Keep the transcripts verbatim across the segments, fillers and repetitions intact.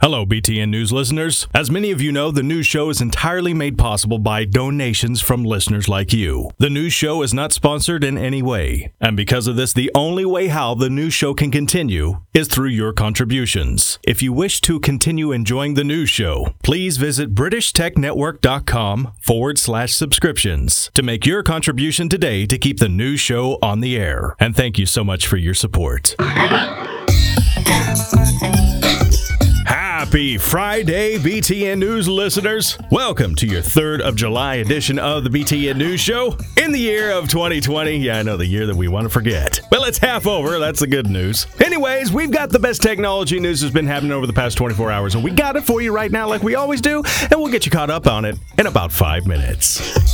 Hello, B T N News listeners. As many of you know, the news show is entirely made possible by donations from listeners like you. The news show is not sponsored in any way, and because of this, the only way how the news show can continue is through your contributions. If you wish to continue enjoying the news show, please visit BritishTechNetwork.com forward slash subscriptions to make your contribution today to keep the news show on the air. And thank you so much for your support. Happy Friday, B T N News listeners. Welcome to your third of July edition of the B T N News Show in the year of twenty twenty. Yeah, I know, the year that we want to forget. Well, it's half over. That's the good news. Anyways, we've got the best technology news that's been happening over the past twenty-four hours, and we got it for you right now like we always do, and we'll get you caught up on it in about five minutes.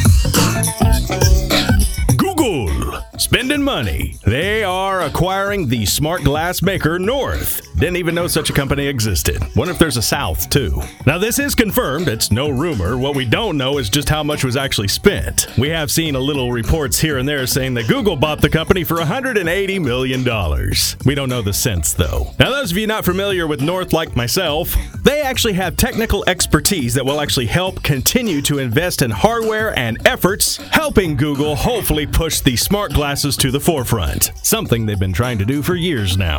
Google spending money. They are acquiring the smart glass maker North. Didn't even know such a company existed. Wonder if there's a South, too. Now, this is confirmed. It's no rumor. What we don't know is just how much was actually spent. We have seen a little reports here and there saying that Google bought the company for one hundred eighty million dollars. We don't know the cents, though. Now, those of you not familiar with North like myself, they actually have technical expertise that will actually help continue to invest in hardware and efforts, helping Google hopefully push the smart glasses to the forefront, something they've been trying to do for years now.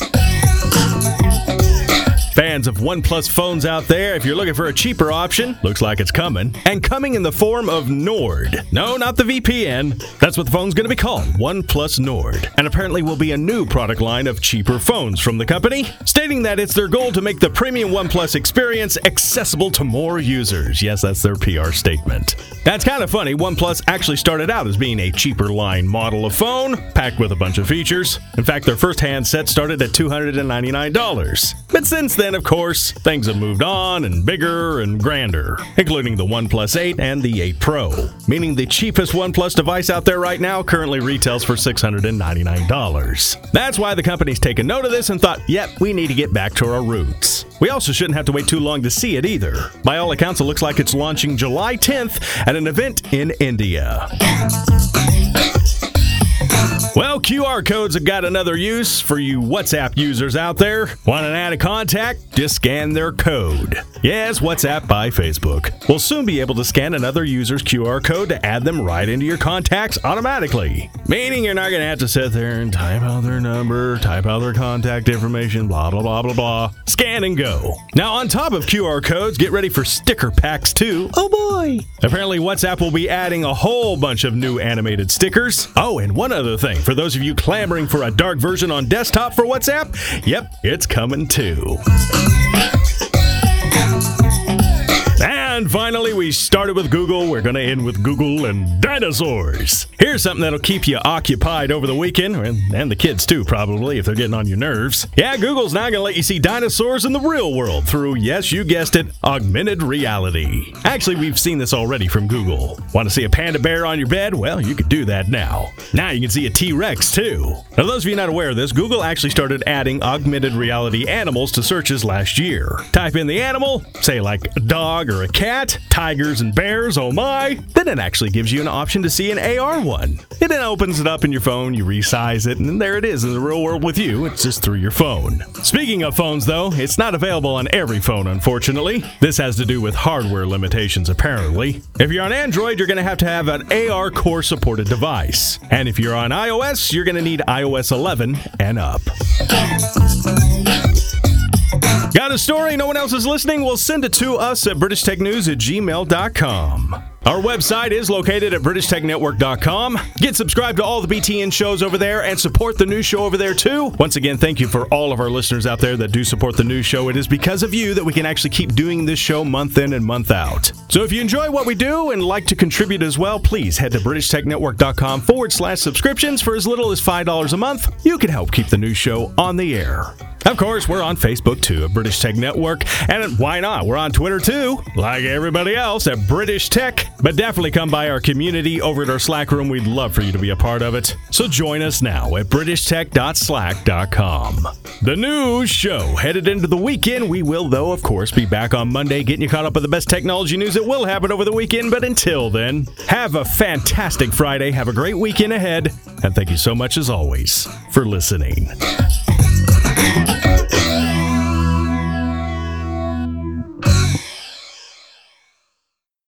Fans of OnePlus phones out there, if you're looking for a cheaper option, looks like it's coming. And coming in the form of Nord. No, not the V P N. That's what the phone's going to be called, OnePlus Nord. And apparently will be a new product line of cheaper phones from the company, stating that it's their goal to make the premium OnePlus experience accessible to more users. Yes, that's their P R statement. That's kind of funny. OnePlus actually started out as being a cheaper line model of phone, packed with a bunch of features. In fact, their first handset started at two hundred ninety-nine dollars. But since then, of course, things have moved on and bigger and grander, including the OnePlus eight and the eight Pro, meaning the cheapest OnePlus device out there right now currently retails for six hundred ninety-nine dollars. That's why the company's taken note of this and thought, yep, we need to get back to our roots. We also shouldn't have to wait too long to see it either. By all accounts, it looks like it's launching July tenth at an event in India. Well, Q R codes have got another use for you WhatsApp users out there. Want an added contact? Just scan their code. Yes, WhatsApp by Facebook will soon be able to scan another user's Q R code to add them right into your contacts automatically. Meaning you're not going to have to sit there and type out their number, type out their contact information, blah, blah, blah, blah, blah. Scan and go. Now, on top of Q R codes, get ready for sticker packs too. Oh boy! Apparently, WhatsApp will be adding a whole bunch of new animated stickers. Oh, and one other thing. For those of you clamoring for a dark version on desktop for WhatsApp, yep, it's coming too. And finally, we started with Google. We're going to end with Google and dinosaurs. Here's something that'll keep you occupied over the weekend, and, and the kids too, probably, if they're getting on your nerves. Yeah, Google's now going to let you see dinosaurs in the real world through, yes, you guessed it, augmented reality. Actually, we've seen this already from Google. Want to see a panda bear on your bed? Well, you can do that now. Now you can see a T-Rex too. Now, those of you not aware of this, Google actually started adding augmented reality animals to searches last year. Type in the animal, say like a dog or a cat, tigers and bears, oh my, then it actually gives you an option to see an A R one. It then opens it up in your phone, you resize it, and there it is in the real world with you. It's just through your phone. Speaking of phones, though, it's not available on every phone, unfortunately. This has to do with hardware limitations, apparently. If you're on Android, you're going to have to have an A R Core supported device. And if you're on iOS, you're going to need i O S eleven and up. Got a story no one else is listening? Well, send it to us at british tech news at gmail dot com. Our website is located at british tech network dot com. Get subscribed to all the B T N shows over there and support the news show over there too. Once again, thank you for all of our listeners out there that do support the news show. It is because of you that we can actually keep doing this show month in and month out. So if you enjoy what we do and like to contribute as well, please head to british tech network dot com forward slash subscriptions for as little as five dollars a month. You can help keep the news show on the air. Of course, we're on Facebook too at British Tech Network, and why not? We're on Twitter too, like everybody else at British Tech. But definitely come by our community over at our Slack room. We'd love for you to be a part of it. So join us now at british tech dot slack dot com. The news show headed into the weekend. We will, though, of course, be back on Monday getting you caught up with the best technology news that will happen over the weekend. But until then, have a fantastic Friday. Have a great weekend ahead. And thank you so much, as always, for listening. Thank you.